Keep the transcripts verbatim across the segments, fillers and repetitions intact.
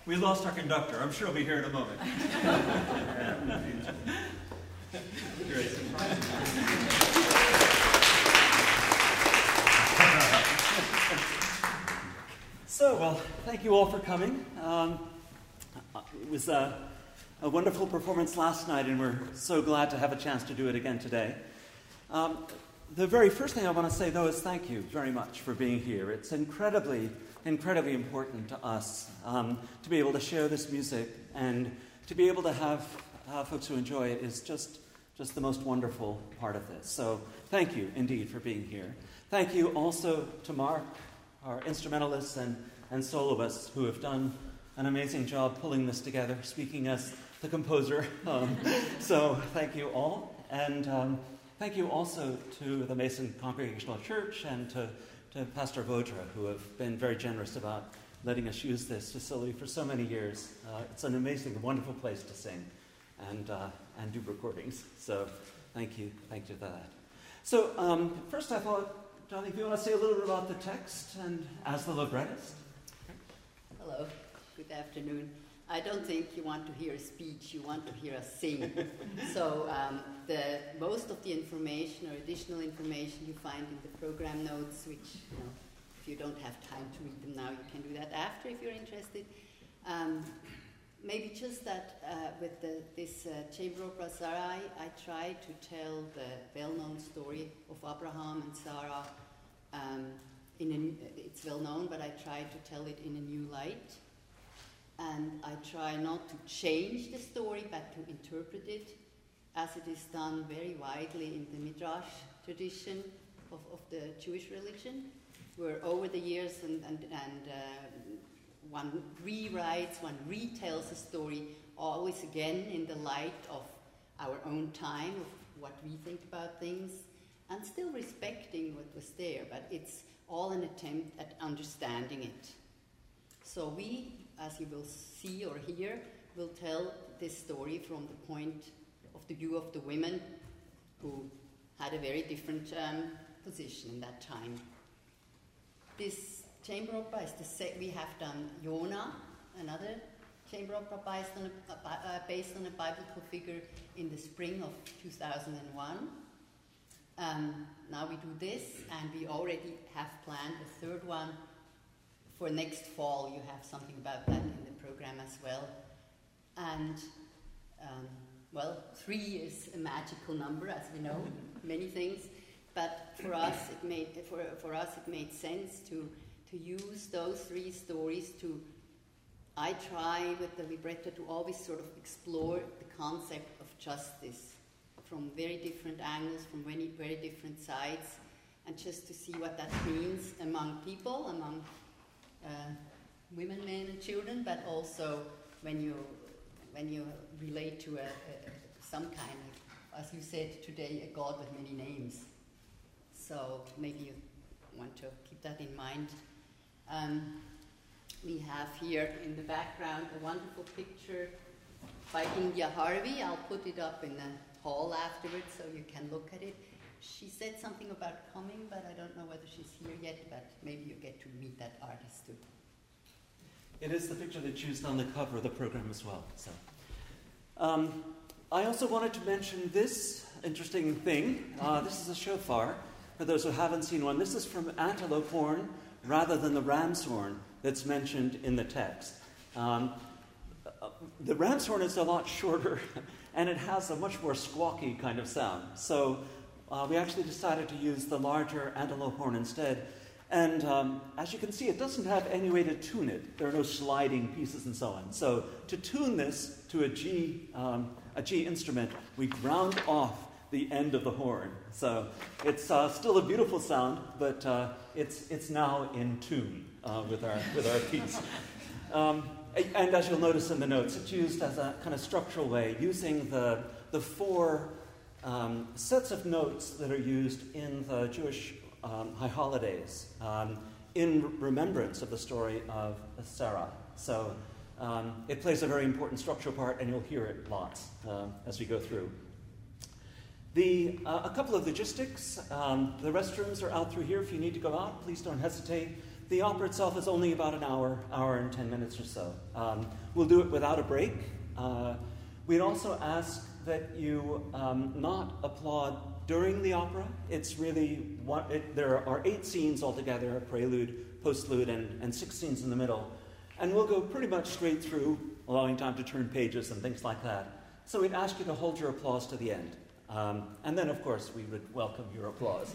We lost our conductor. I'm sure he'll be here in a moment. Great. So, well, thank you all for coming. Um, it was a, a wonderful performance last night, and we're so glad to have a chance to do it again today. Um, the very first thing I want to say, though, is thank you very much for being here. It's incredibly, incredibly important to us um, to be able to share this music, and to be able to have uh, folks who enjoy it is just, just the most wonderful part of this. So thank you, indeed, for being here. Thank you also to Mark, our instrumentalists and, and soloists who have done an amazing job pulling this together, speaking as the composer. Um, so thank you all. And um, thank you also to the Mason Congregational Church and to, to Pastor Vodra, who have been very generous about letting us use this facility for so many years. Uh, it's an amazing, wonderful place to sing and, uh, and do recordings. So thank you. Thank you for that. So um, first I thought, Johnny, if you want to say a little bit about the text and as the librettist. Hello, good afternoon. I don't think you want to hear a speech, you want to hear us sing. So um, the most of the information or additional information you find in the program notes, which, you know, if you don't have time to read them now, you can do that after if you're interested. Um, maybe just that uh, with the, this uh, chamber opera Sarai, I try to tell the well-known story of Abraham and Sarah. Um, in a, it's well known, but I try to tell it in a new light. And I try not to change the story, but to interpret it, as it is done very widely in the Midrash tradition of, of the Jewish religion, where over the years and, and, and uh, one rewrites, one retells a story, always again in the light of our own time, of what we think about things, and still respecting what was there, but it's all an attempt at understanding it. So we, as you will see or hear, will tell this story from the point of the view of the women who had a very different um, position in that time. This chamber opera is the se- we have done Yonah, another chamber opera based on a, uh, based on a biblical figure, in the spring of two thousand one. Um, now we do this, and we already have planned a third one for next fall. You have something about that in the program as well. And, um, well, three is a magical number, as we know, many things. But for us, it made for for us it made sense to to use those three stories to. I try with the libretto to always sort of explore the concept of justice from very different angles, from very very different sides, and just to see what that means among people, among uh, women, men, and children, but also when you when you relate to a, a some kind of, as you said today, a God with many names. So maybe you want to keep that in mind. Um, we have here in the background a wonderful picture by India Harvey. I'll put it up in the hall afterwards so you can look at it. She said something about coming, but I don't know whether she's here yet, but maybe you get to meet that artist too. It is the picture that's used on the cover of the program as well. So, um, I also wanted to mention this interesting thing. Uh, this is a shofar. For those who haven't seen one, this is from antelope horn rather than the ram's horn that's mentioned in the text. Um, the ram's horn is a lot shorter, and it has a much more squawky kind of sound. So uh, we actually decided to use the larger antelope horn instead. And um, as you can see, it doesn't have any way to tune it. There are no sliding pieces and so on. So to tune this to a G, um, a G instrument, we ground off the end of the horn. So it's uh, still a beautiful sound, but uh, it's it's now in tune uh, with our with our piece. Um, and as you'll notice in the notes, it's used as a kind of structural way, using the the four um, sets of notes that are used in the Jewish um, high holidays um, in remembrance of the story of Sarah. So um, it plays a very important structural part, and you'll hear it lots uh, as we go through. The, uh, a couple of logistics. Um, the restrooms are out through here. If you need to go out, please don't hesitate. The opera itself is only about an hour, hour and ten minutes or so. Um, We'll do it without a break. Uh, we'd also ask that you um, not applaud during the opera. It's really, one, it, there are eight scenes altogether, a prelude, postlude, and, and six scenes in the middle. And we'll go pretty much straight through, allowing time to turn pages and things like that. So we'd ask you to hold your applause to the end. Um, and then, of course, we would welcome your applause.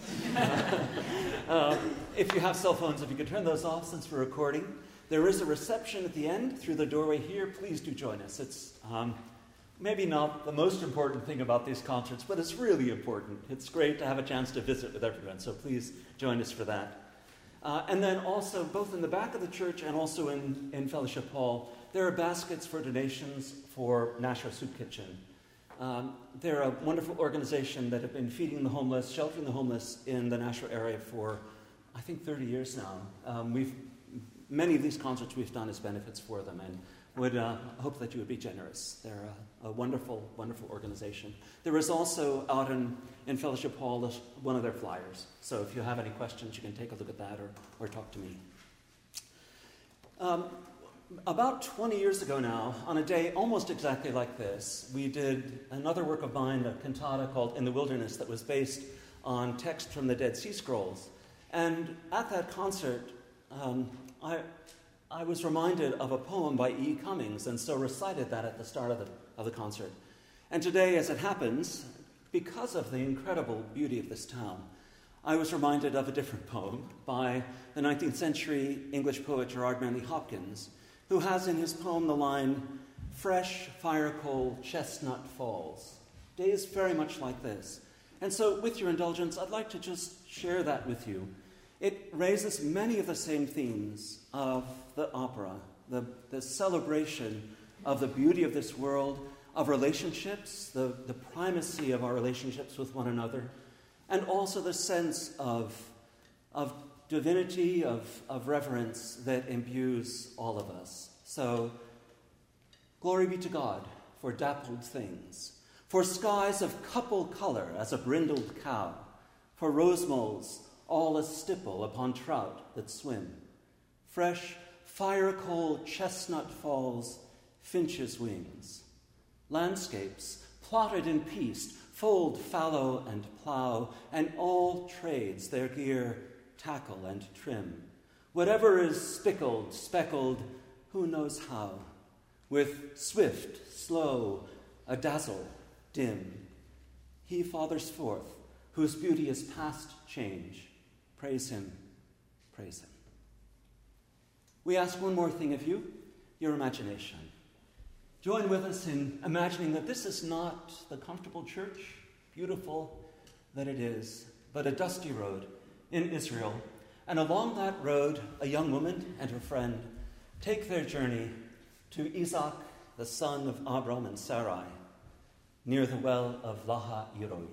uh, if you have cell phones, if you could turn those off since we're recording. There is a reception at the end through the doorway here. Please do join us. It's um, maybe not the most important thing about these concerts, but it's really important. It's great to have a chance to visit with everyone, so please join us for that. Uh, and then also, both in the back of the church and also in, in Fellowship Hall, there are baskets for donations for Nashua Soup Kitchen. Um, they're a wonderful organization that have been feeding the homeless, sheltering the homeless in the Nashua area for, I think, thirty years now. Um, we've many of these concerts we've done as benefits for them, and would uh, hope that you would be generous. They're a, a wonderful, wonderful organization. There is also out in, in Fellowship Hall one of their flyers. So if you have any questions, you can take a look at that or, or talk to me. Um, About twenty years ago now, on a day almost exactly like this, we did another work of mine, a cantata called In the Wilderness, that was based on text from the Dead Sea Scrolls. And at that concert, um, I, I was reminded of a poem by E. Cummings, and so recited that at the start of the, of the concert. And today, as it happens, because of the incredible beauty of this town, I was reminded of a different poem by the nineteenth century English poet Gerard Manley Hopkins, who has in his poem the line, "Fresh fire-coal chestnut falls." Days very much like this. And so, with your indulgence, I'd like to just share that with you. It raises many of the same themes of the opera, the, the celebration of the beauty of this world, of relationships, the, the primacy of our relationships with one another, and also the sense of, of divinity, of, of reverence that imbues all of us. So, glory be to God for dappled things, for skies of couple color as a brindled cow, for rose moles all a stipple upon trout that swim, fresh fire-coal chestnut falls, finches' wings, landscapes plotted in peace, fold fallow and plough, and all trades their gear tackle and trim. Whatever is spickled, speckled, who knows how, with swift, slow, a dazzle, dim. He fathers forth, whose beauty is past change. Praise him, praise him. We ask one more thing of you, your imagination. Join with us in imagining that this is not the comfortable church, beautiful that it is, but a dusty road in Israel, and along that road, a young woman and her friend take their journey to Isaac, the son of Abram and Sarai, near the well of Laha Iroi.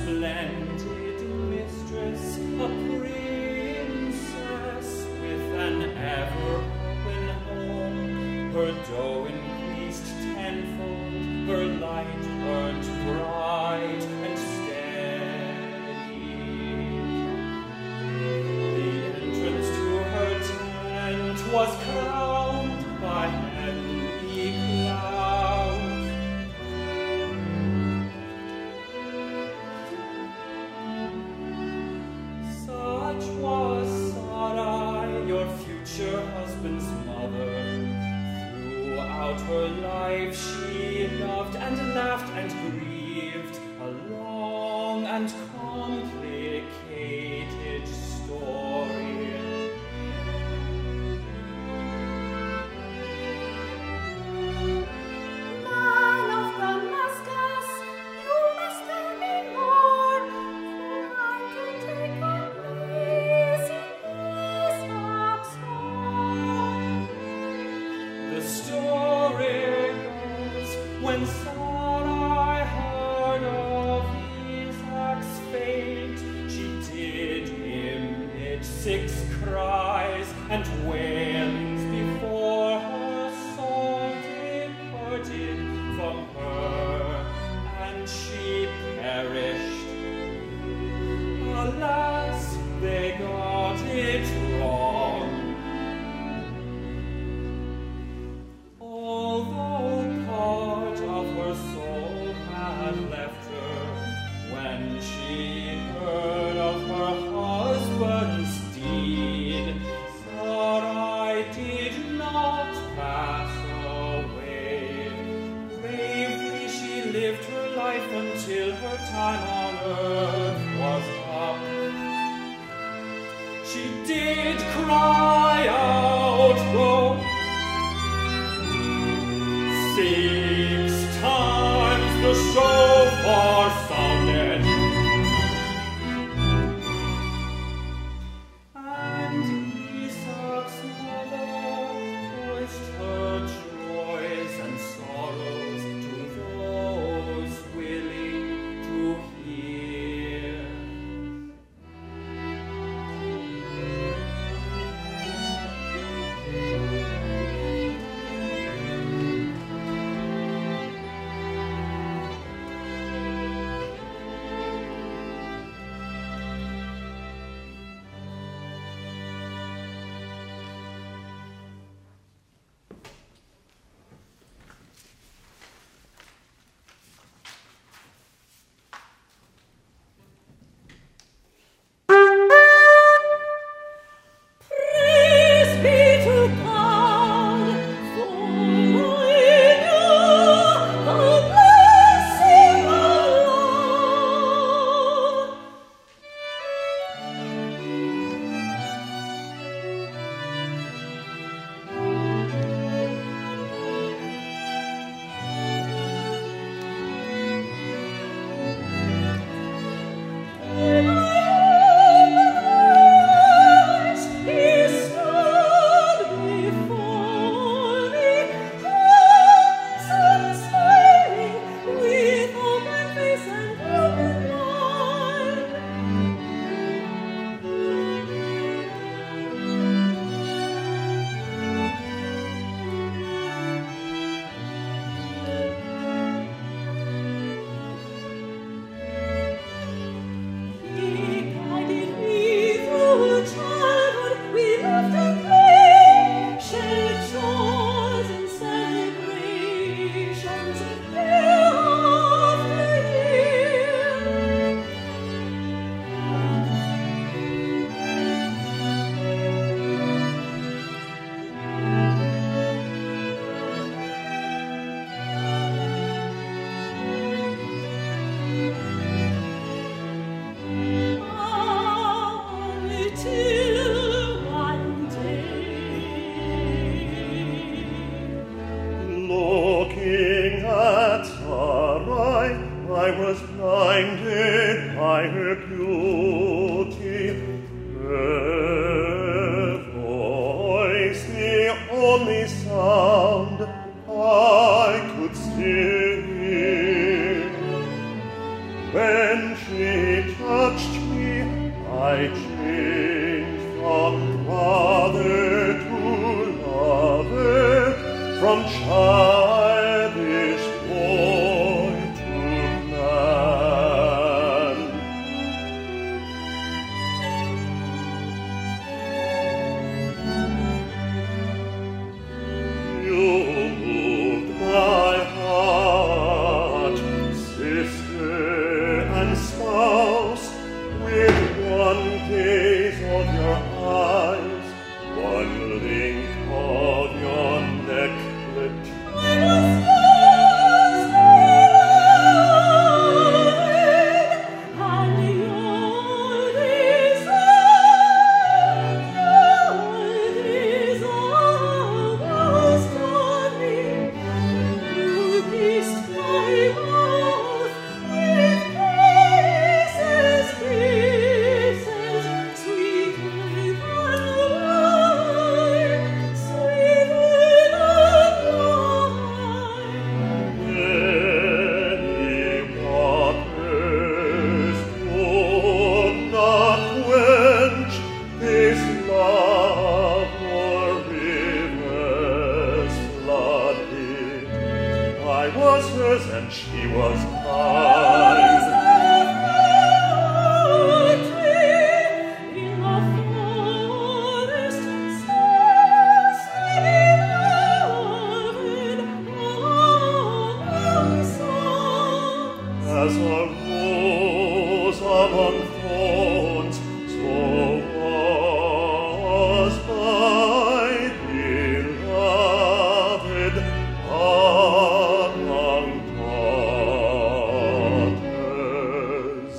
splendid mistress, a princess with an ever-open home. Her dough increased tenfold, her light burnt bright and steady. The entrance to her tent was crowned by heavenly clouds. Such was Sarai, your future husband's mother. Throughout her life she loved and laughed and grieved, a long and complicated story. Man of Damascus, you must tell me more, for I can take a place in Isaac's home. The story goes, when Sarai heard of Isaac's fate, she did emit six cries and wailings before her soul departed from her, and she perished. Alas, they got it wrong. Although part of her soul had left her, when she heard of her husband's deed, Sarai did not pass away. Bravely she lived her life until her time on earth was up. She did cry out, go six times the shofar sounded, and Isaac's mother voiced her joys and sorrows to those willing to hear. Praise be to God, for I know the blessing of love. When I opened my eyes, He stood before me, handsome, smiling, with open face and open mind. He guided me through childhood. We laughed and played, shared joys and celebrations, year after year. Only till one day, Looking at Sarai, I was blinded by her beauty. Her voice, the only sound I could still hear. When she I changed from brother to lover, from childish boy to man. You moved my heart, sister and spouse, with one gaze of your eyes, one link of your necklet. Many waters could not quench this love, nor rivers flood it. I was hers and she was mine. As a rose among thorns, so was my beloved among daughters.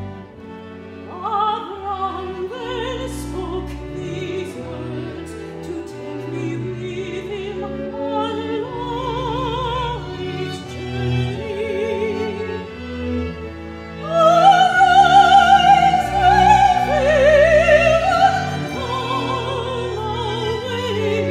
Abraham then spoke these words to take me with him on life's journey. Arise and fill, come away.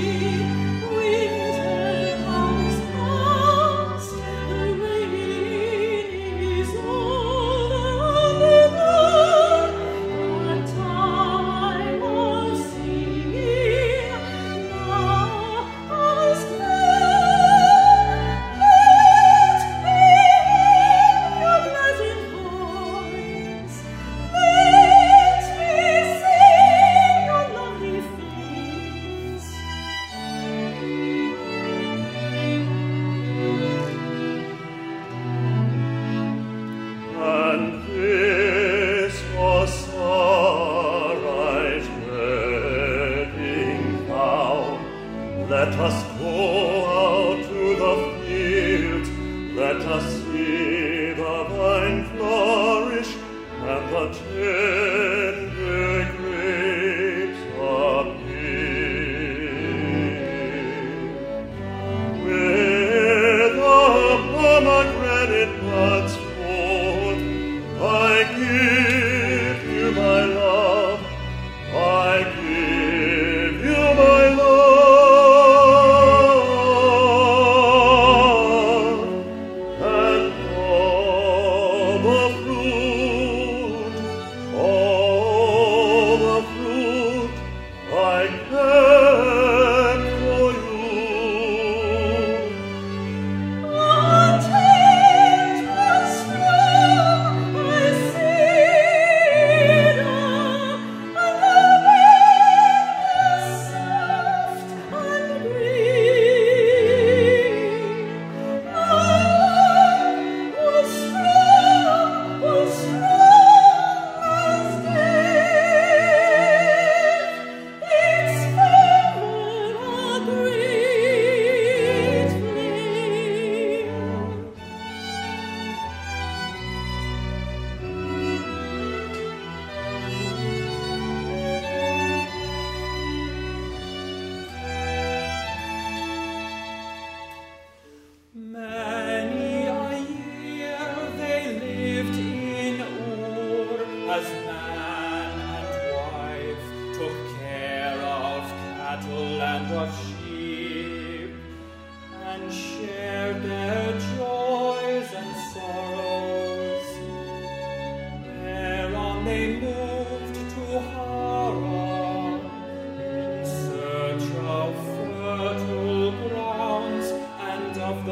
Winter comes past, the rain is over. Our time of singing now has come. Let me hear your pleasant voice. Let me see your lovely face. And this was Sarai's wedding vow. Let us go out to the fields, let us see the vine flourish, and the tender grapes appear. With the pomegranate buds forth, I give you my love, I give you my love, and all the fruit, all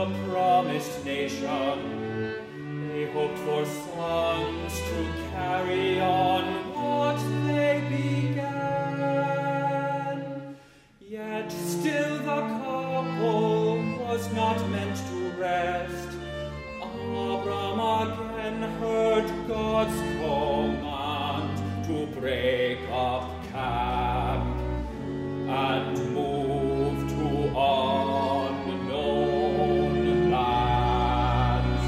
the promised nation. They hoped for sons to carry on what they began. Yet still the couple was not meant to rest. Abram again heard God's command to break up camp and move to unknown lands.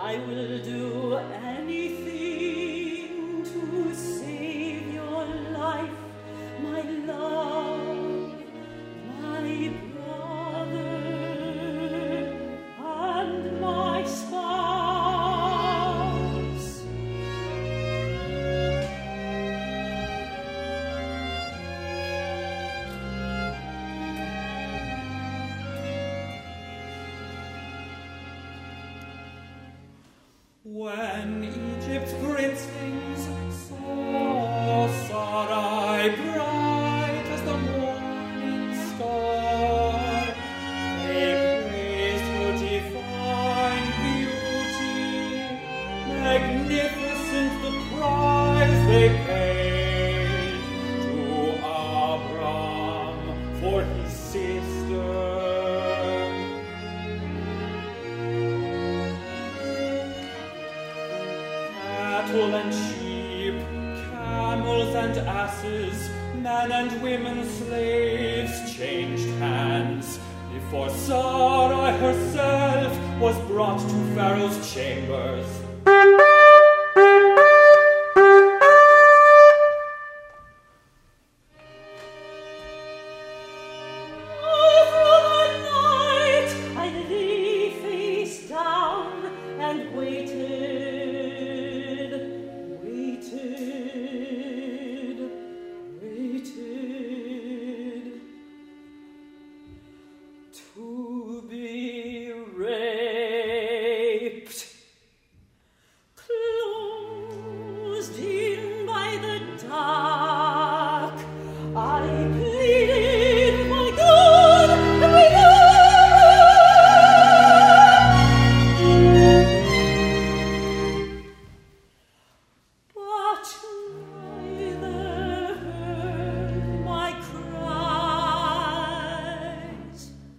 I will do anything to save your life, my love, my brother, and my spouse. When Egypt's princelings saw Sarai bright as the morning star, they praised her divine beauty, magnificent the price they paid to Abram for his sister. Cattle and sheep, camels and asses, men and women slaves changed hands before Sarai herself was brought to Pharaoh's chambers. All through the night I lay face down and waited, waited, waited to be raped, closed in by the dark. I pleaded, my God, my God. But neither heard my cries.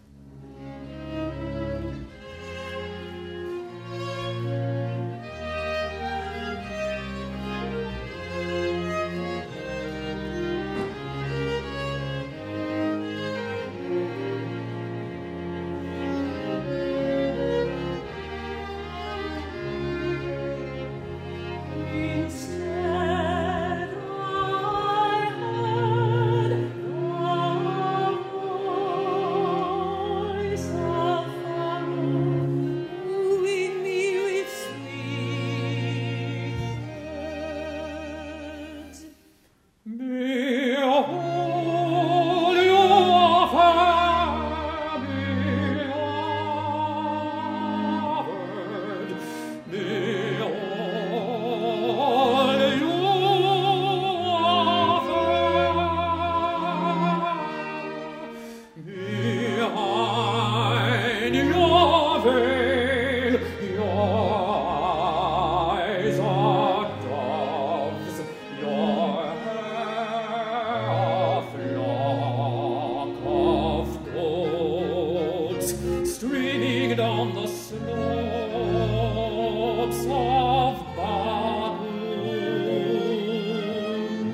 Instead, I heard the voice of Pharaoh, wooing me with sweet words. Behold, you are fair, beloved. Behold, you are fair. Behind your veil, your eyes are doves, your hair a flock of goats, streaming down the slopes of Babylon.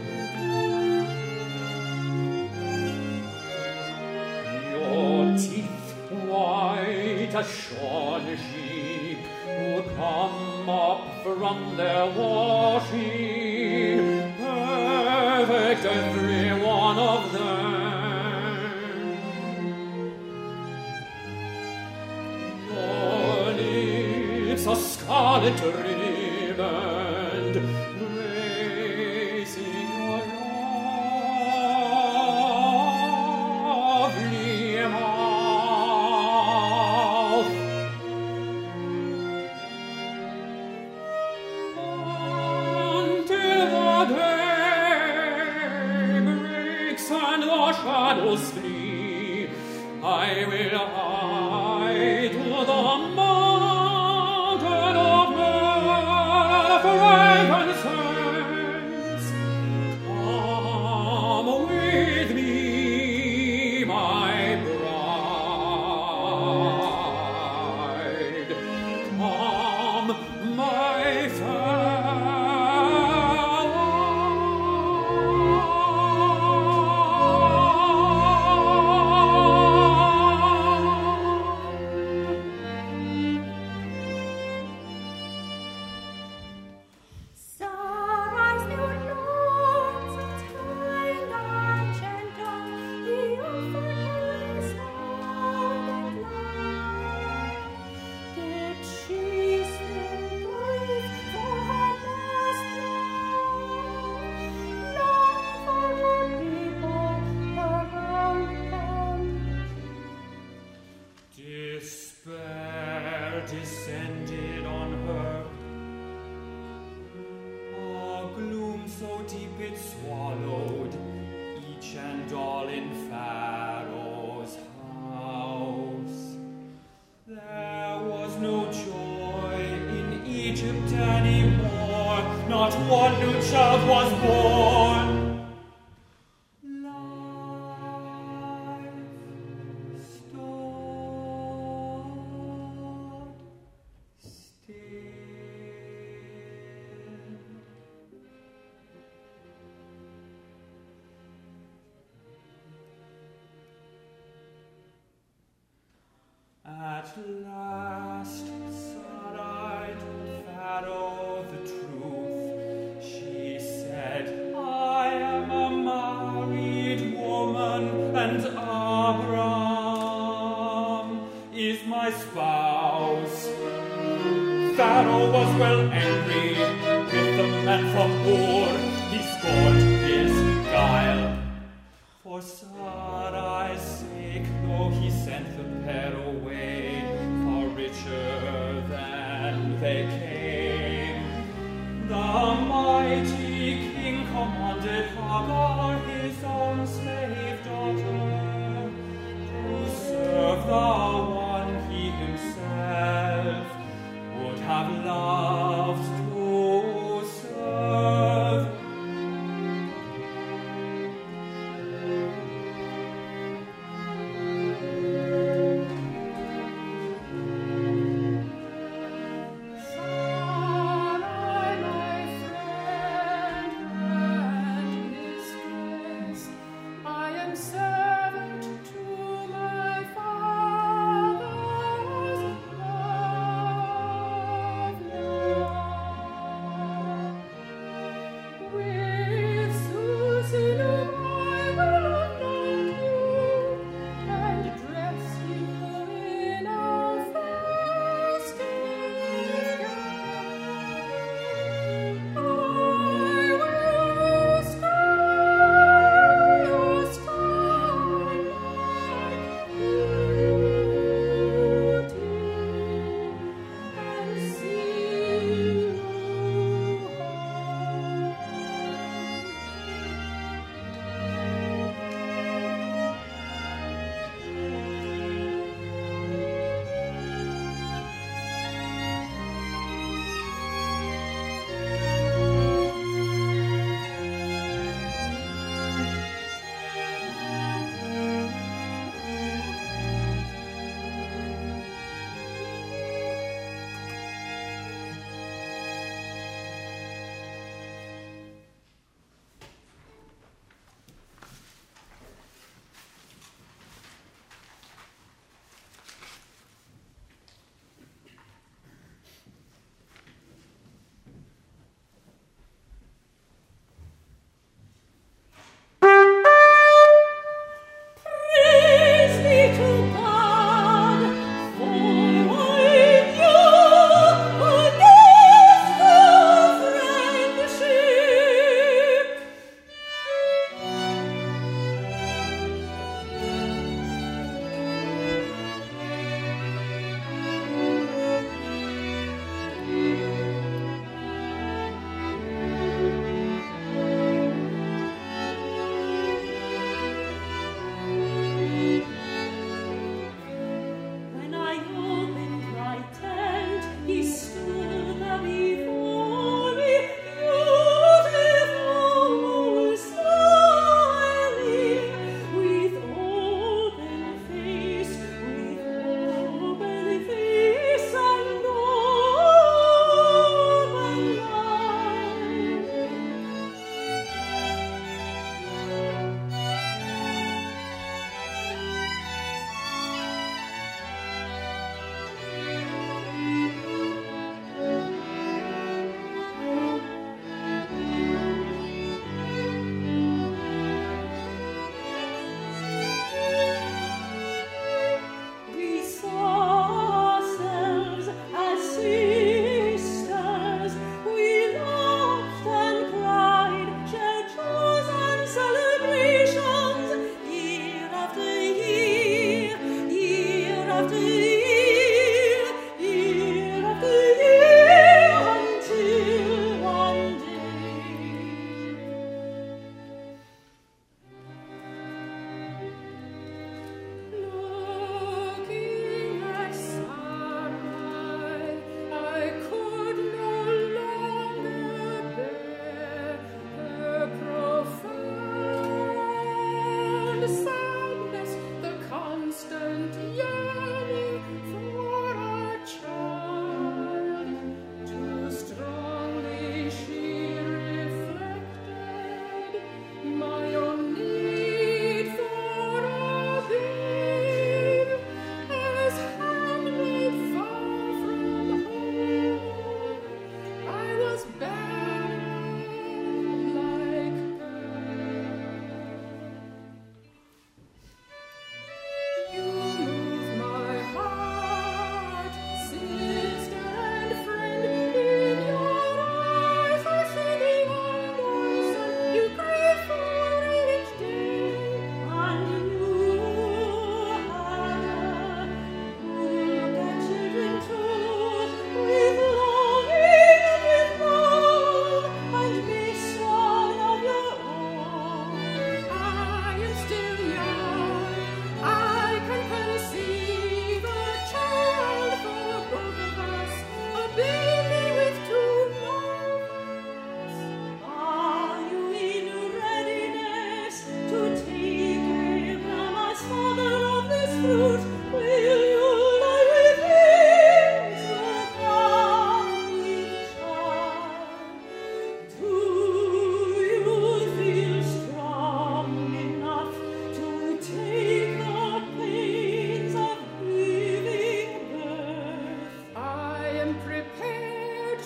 Your teeth white as shorn sheep who come up from their washing, perfect every one of them. Your lips are scarlet ribboned, gracing your lovely mouth. Until the day breaks and the shadows flee, I will hide to the mountain of frankincense. Come with me, my bride. Come, my fair. descended on her. A gloom so deep it swallowed each and all in Pharaoh's house. There was no joy in Egypt anymore, not one new child was born. At last Sarai told Pharaoh the truth. She said, I am a married woman, and Abram is my spouse. Pharaoh was well angry with the man from Ur. He scorned his guile. For Sarai's sake, though he sent the pair away, far richer than they came, the mighty king commanded Hagar, his own slave daughter, to serve the one he himself would have loved to serve. Sarai, my friend and mistress,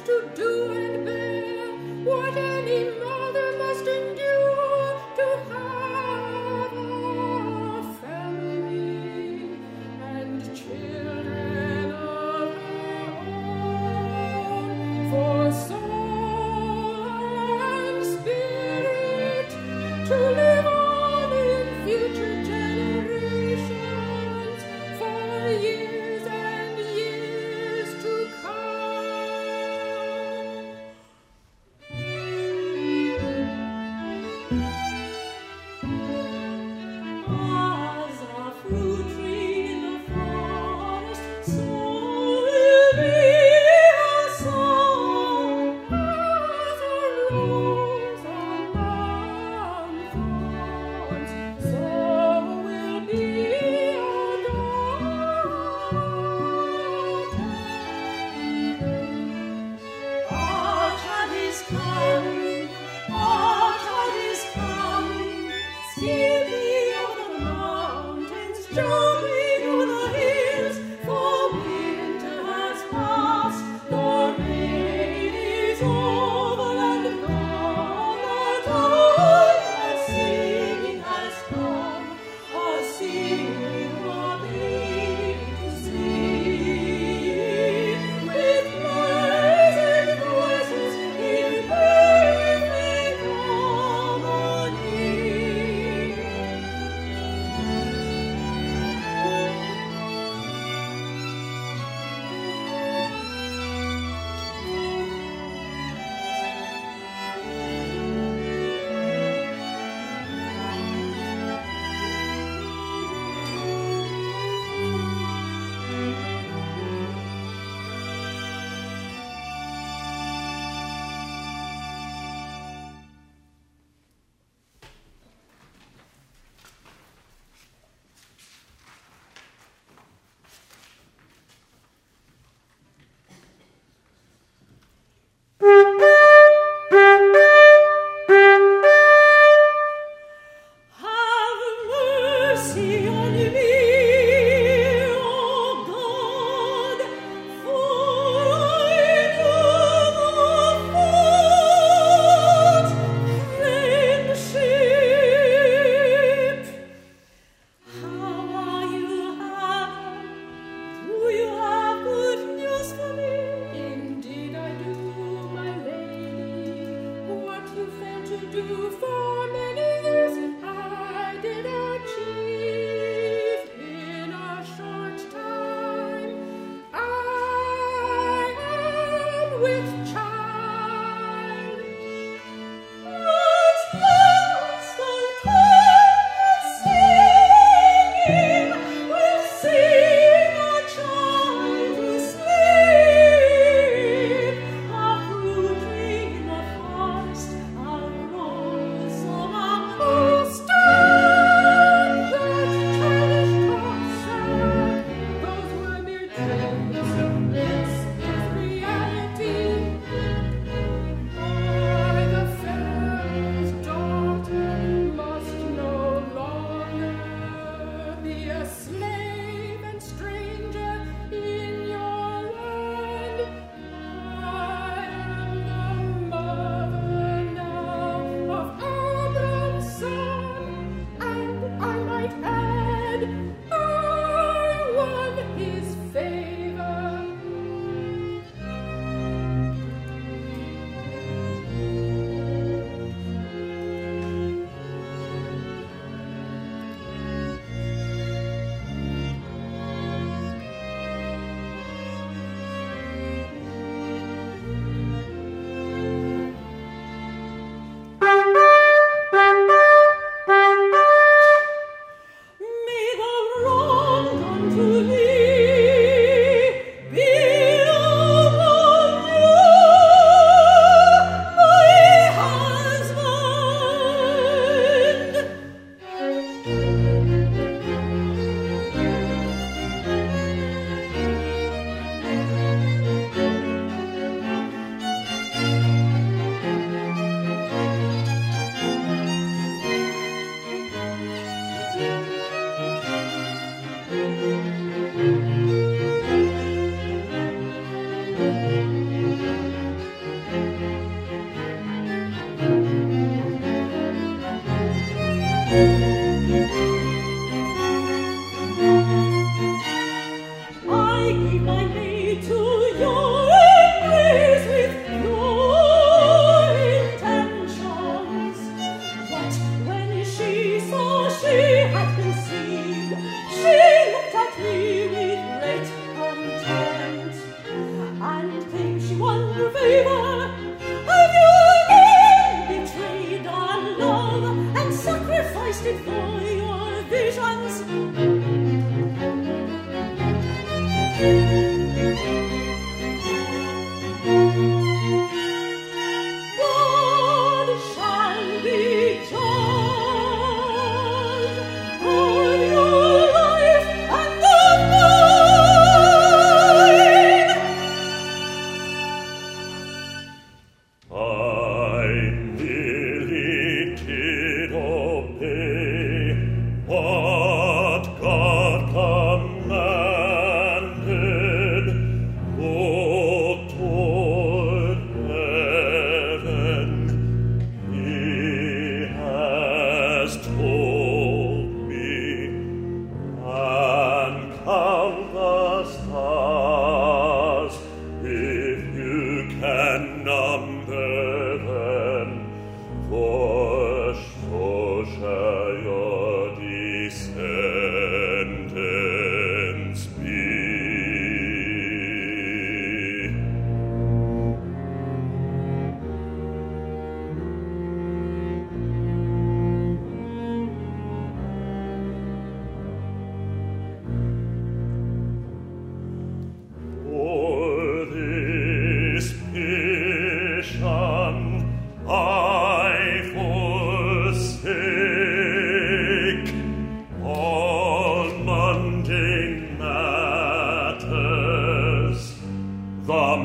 to do and bear what any mother must endure to have a family and children of her own, for soul and spirit to live on in future generations for years and years to come.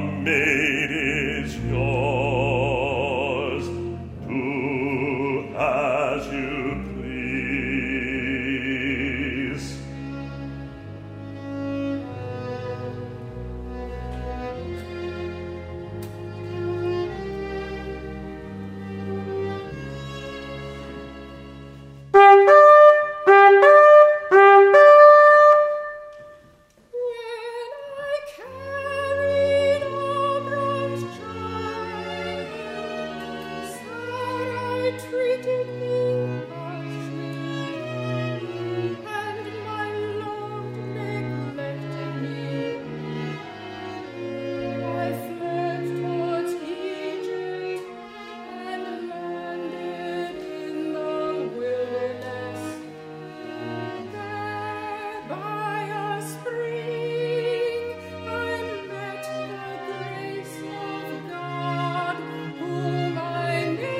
maid is yours. Do as you please. Treated me harshly, and my Lord neglected me. I fled towards Egypt and landed in the wilderness. There by a spring I met the grace of God, whom I named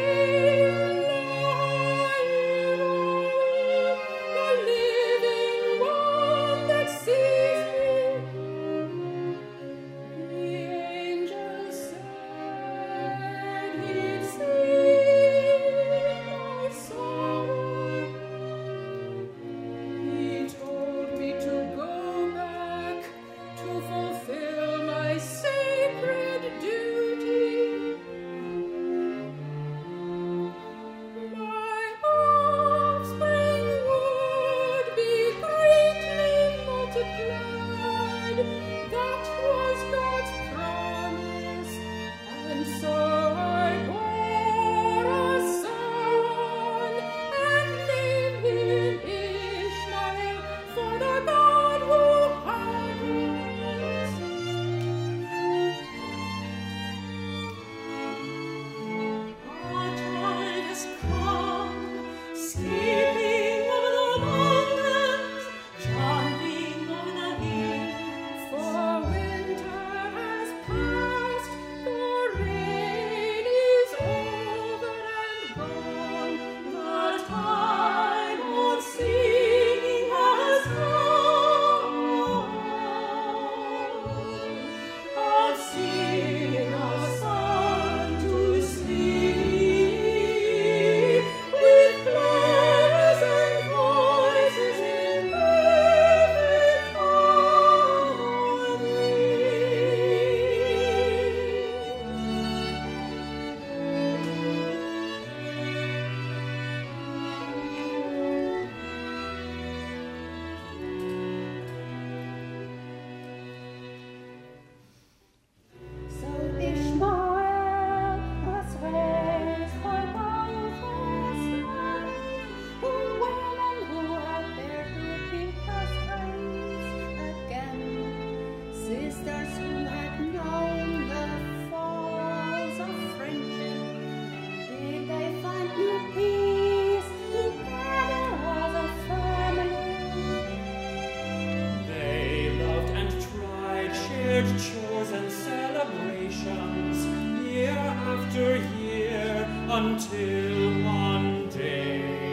until one day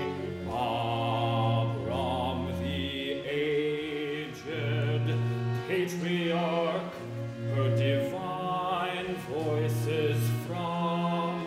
Abram the aged patriarch heard divine voices from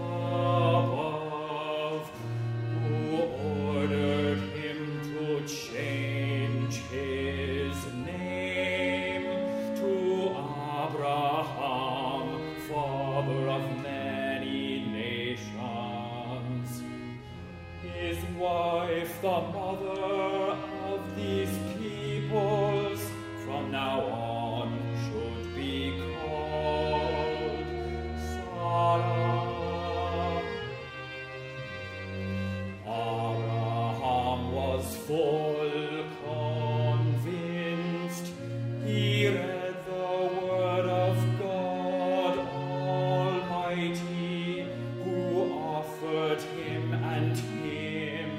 above, who ordered him to change his name to Abraham, father of many nations. His wife, the mother of these peoples, from now on should be called Sarah. Abraham was full convinced. He read the word of God Almighty, who offered him and him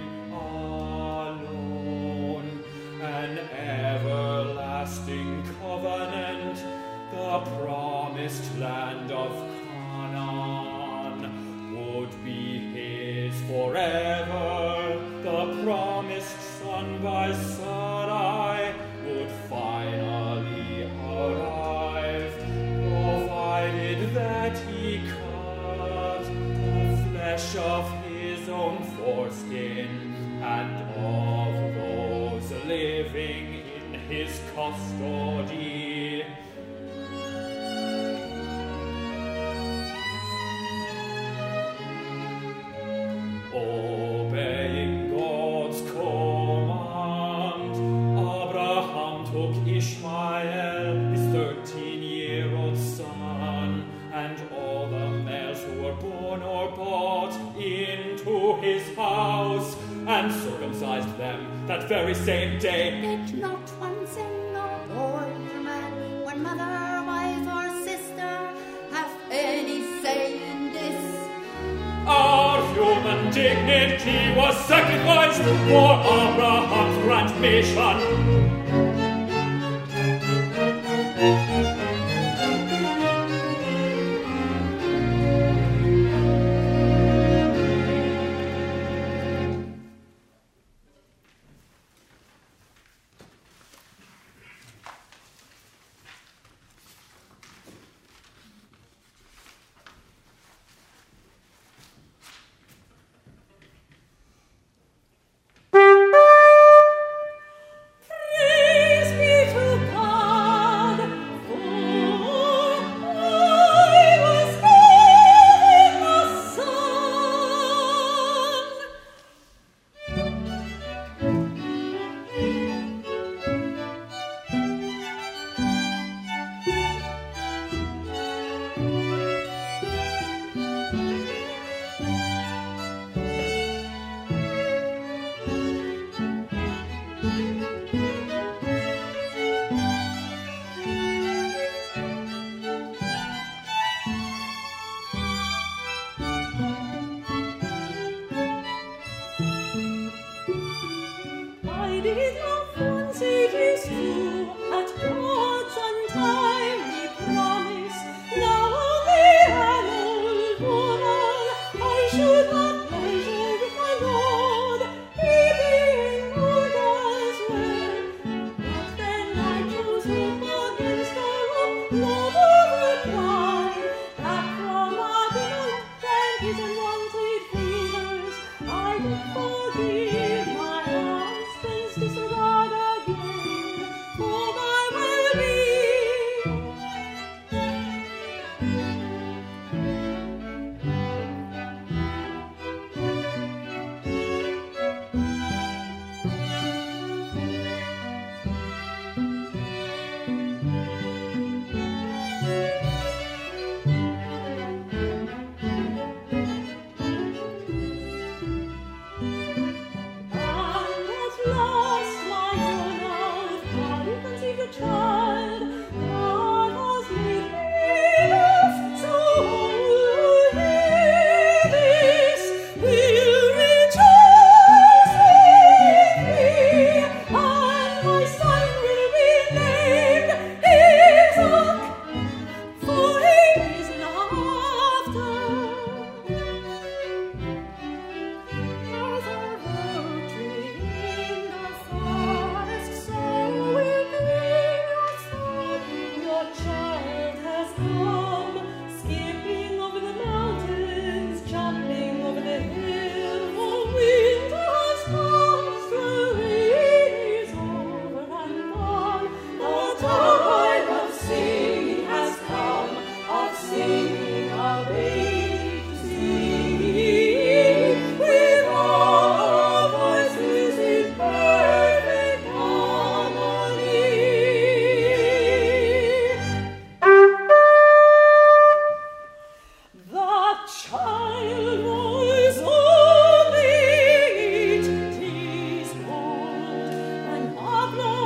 alone an everlasting covenant, the promised land of Canaan would be his forever. The promised son by Sarai would finally arrive, provided foreskin, and of those living in his custody. Obeying God's command, Abraham took Ishmael, his thirteen-year-old son, and all the males who were born or bought into his house, and circumcised them that very same day. Did not one single boy or man, one mother, wife, or sister, have any say in this? Our human dignity was sacrificed for Abraham's grand mission.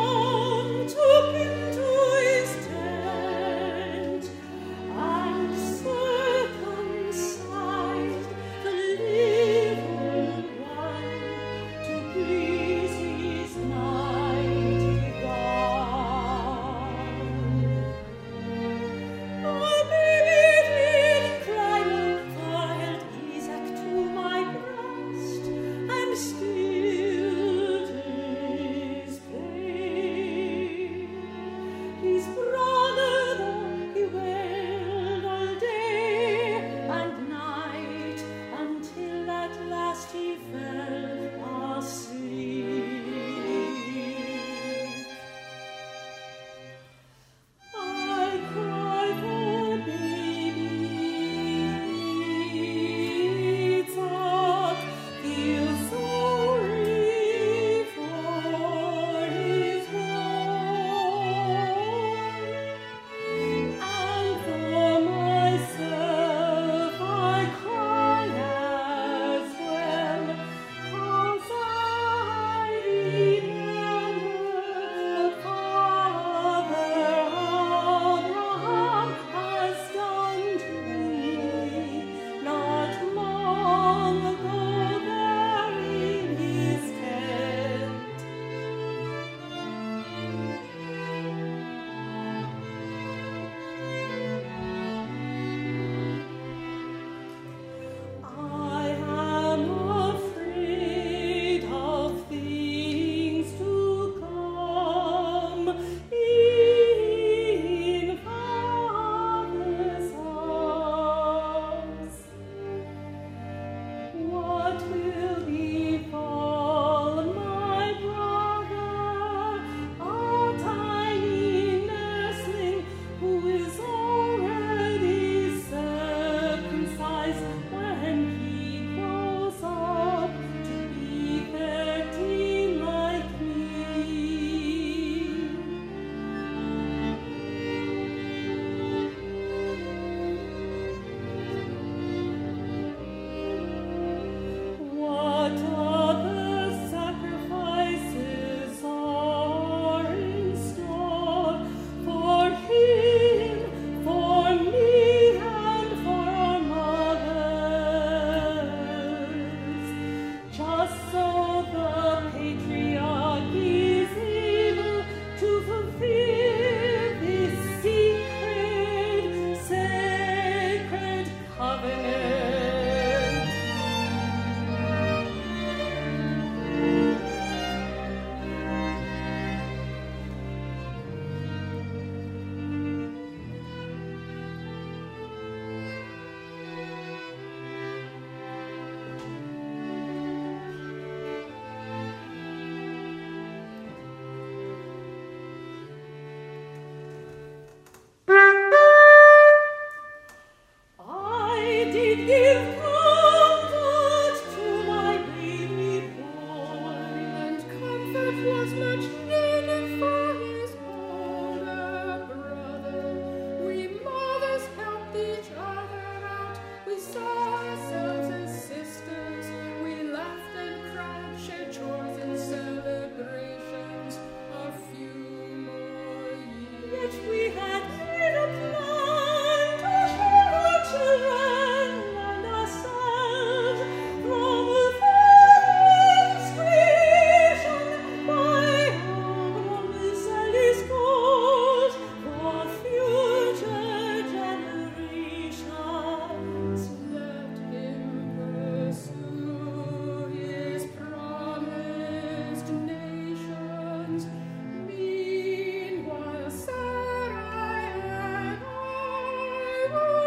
And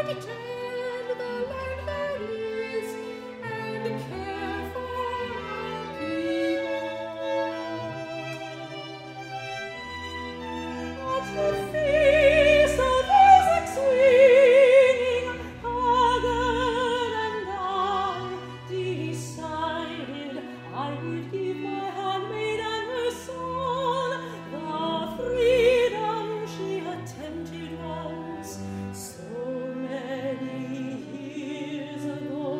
would tend the land valleys and care for our people. At the feast of Isaac swinging, Hagar and I decided I would give my handmaid and her son the freedom she had tempted once so many years ago.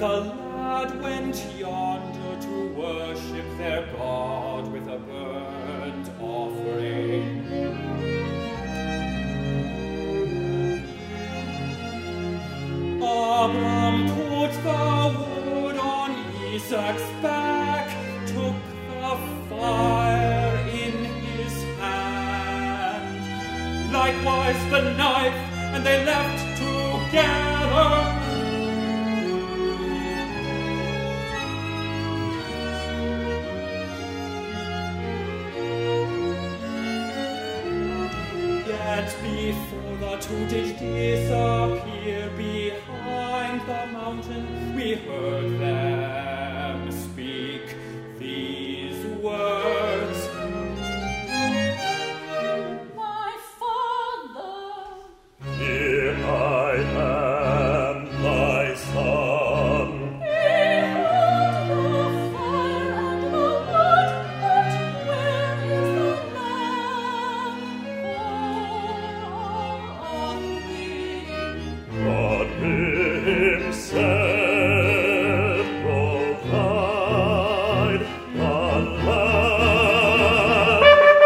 the lad went yonder to worship their God with a burnt offering. Abram put the wood on Isaac's back, took the fire in his hand, likewise the knife, and they left together. Yet before the two did disappear behind the mountain, we heard them speak these words. My father, Here I am, thy son. behold the fire and the wood, but where is the lamb for our offering? God himself provide the lamb.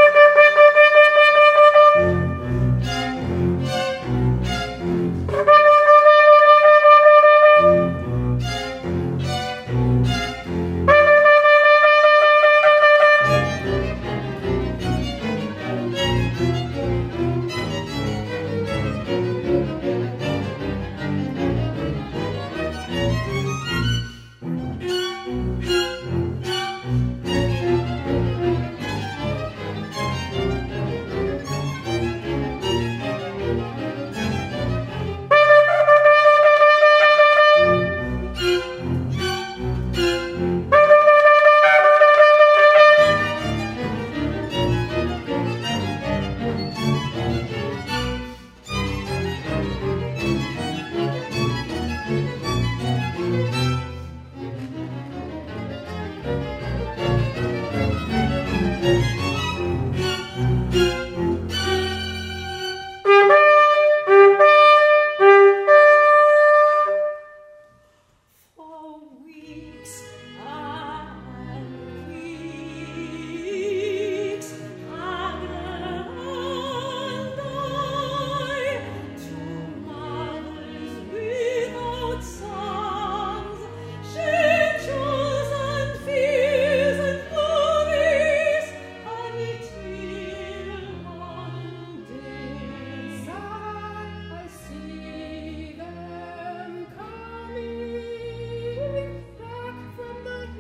For weeks and weeks, Anna and I, two mothers without sons, shared joys and fears and glories, until one day I see them coming back from the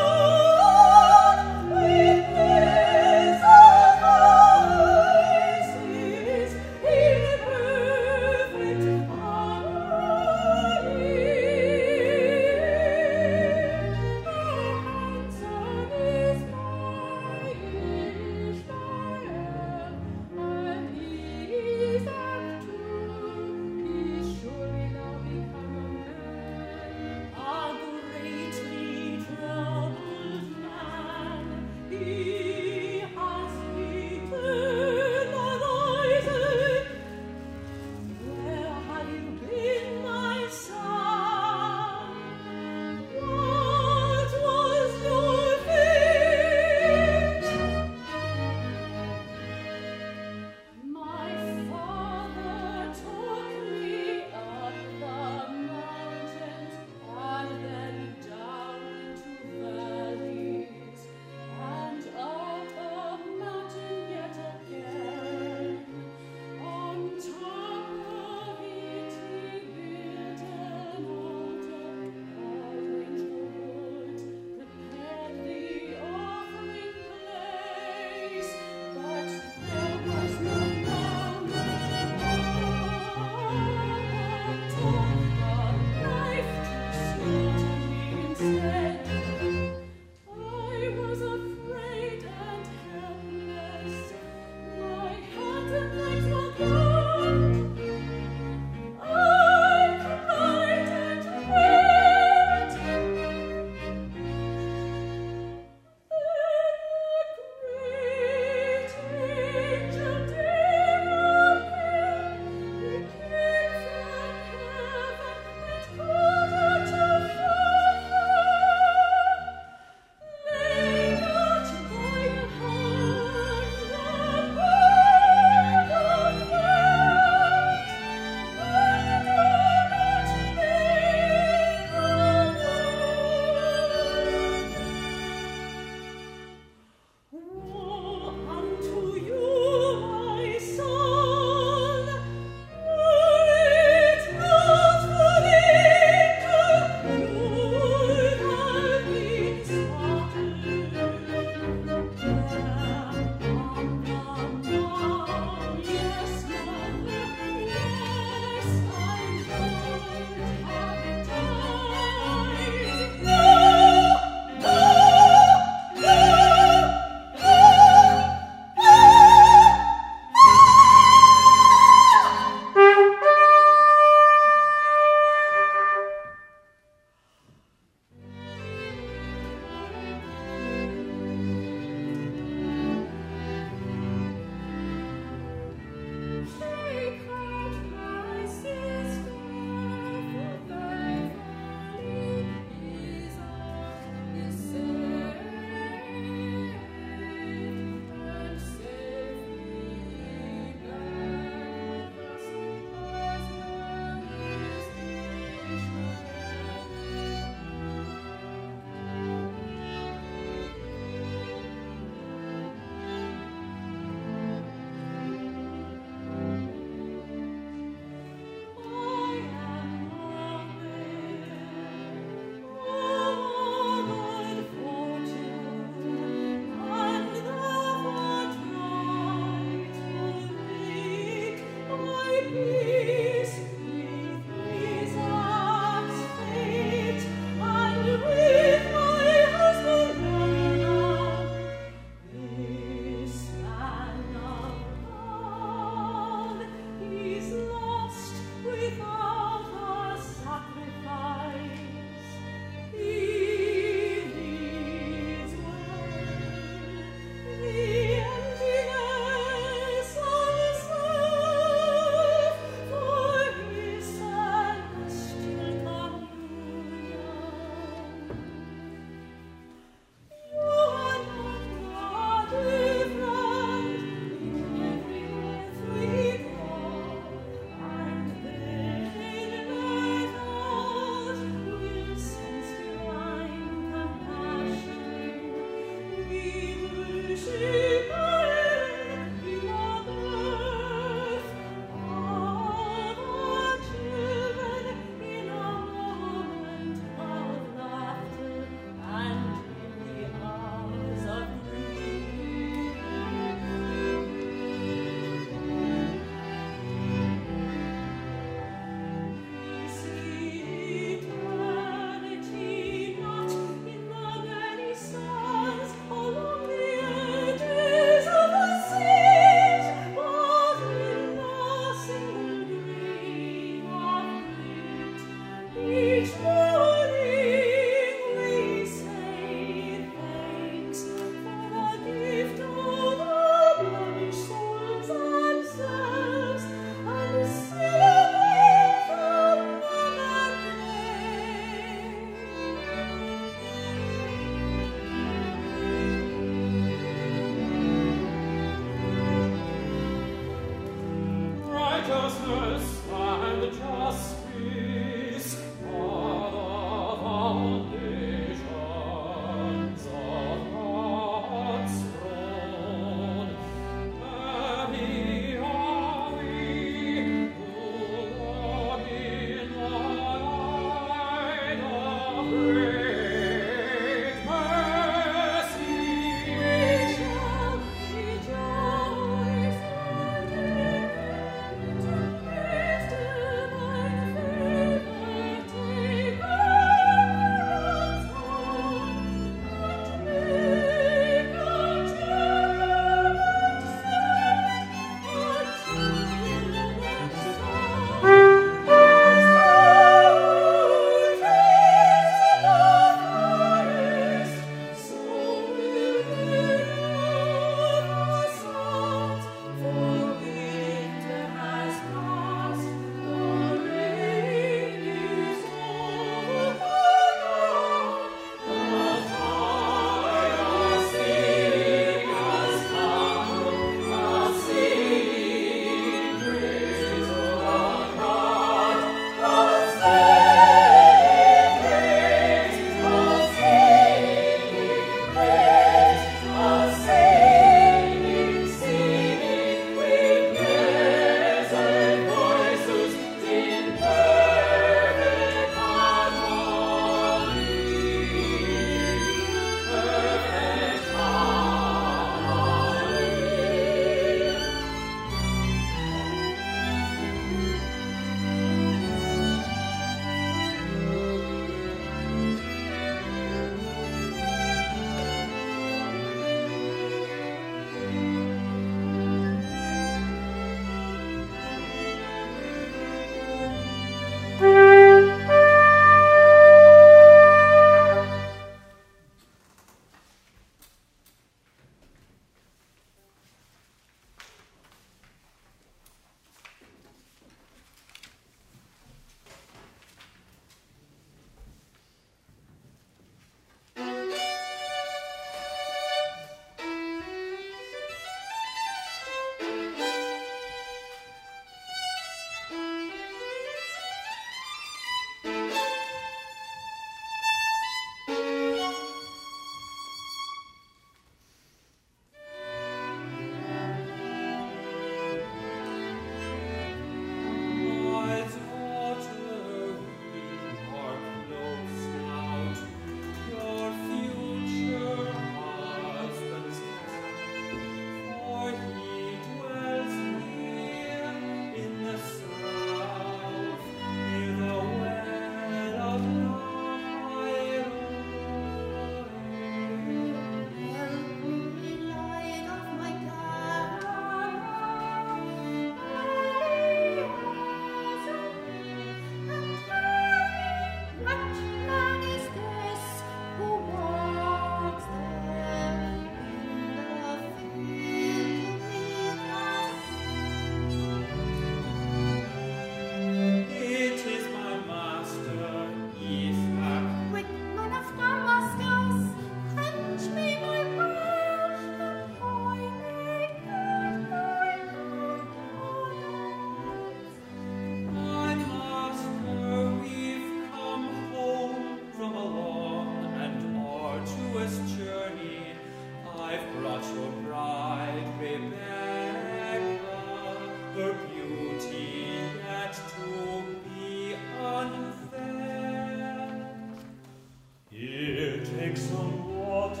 take some water,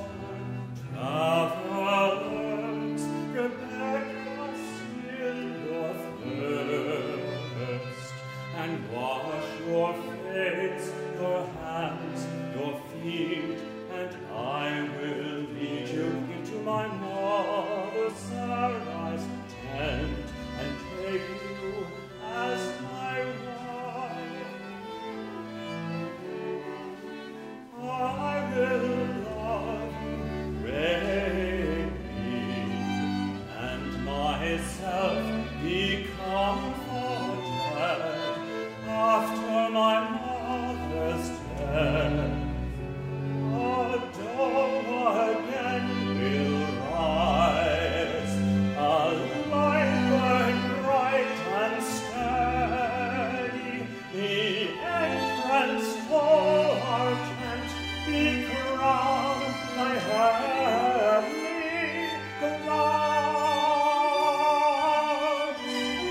travelers, prepare us in your thirst, and wash your face, your hands, your feet, and I will lead you into my mother Sarai's tent, and take you as my wife. I will love you greatly, and myself be comforted after my mother's death. A dome again will rise, a light burn bright and steady, the entrance hall our tent be crowned by heavenly clouds.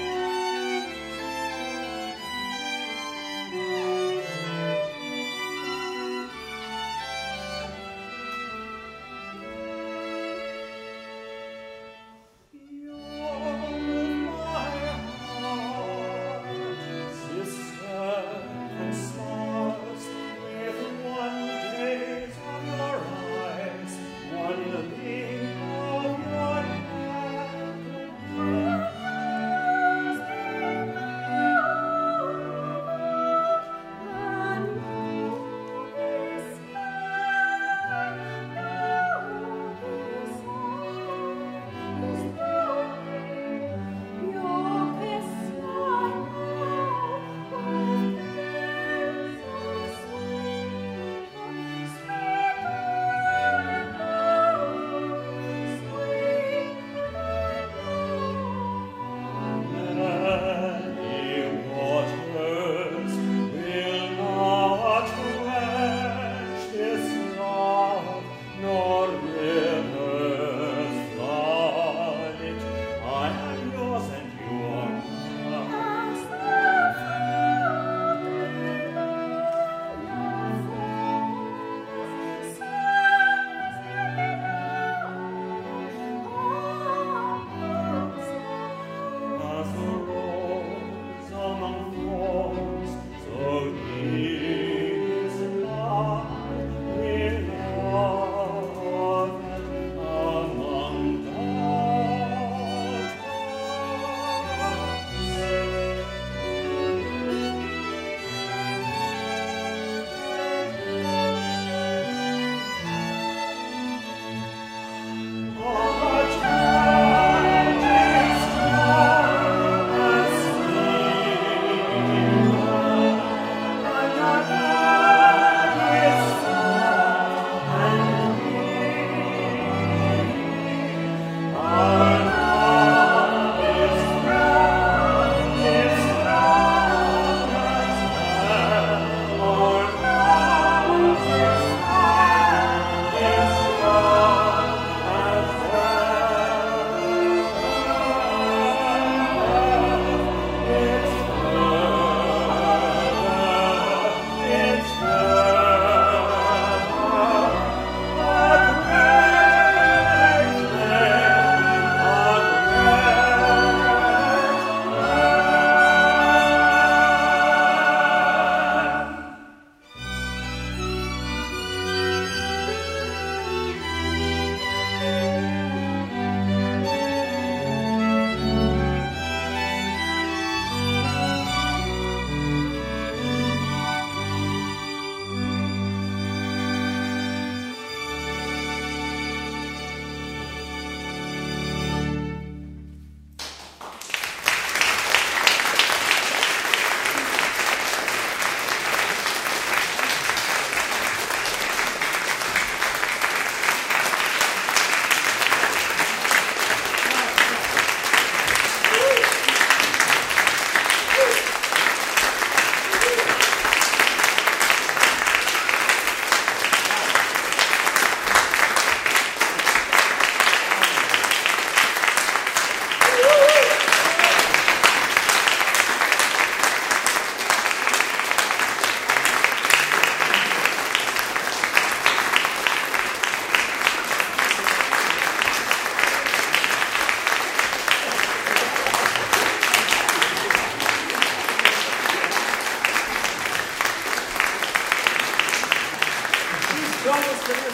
You're my heart, sister and stars, with one gaze on your eyes, one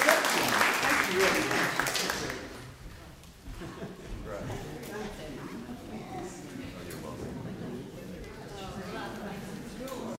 reception. Thank you very much.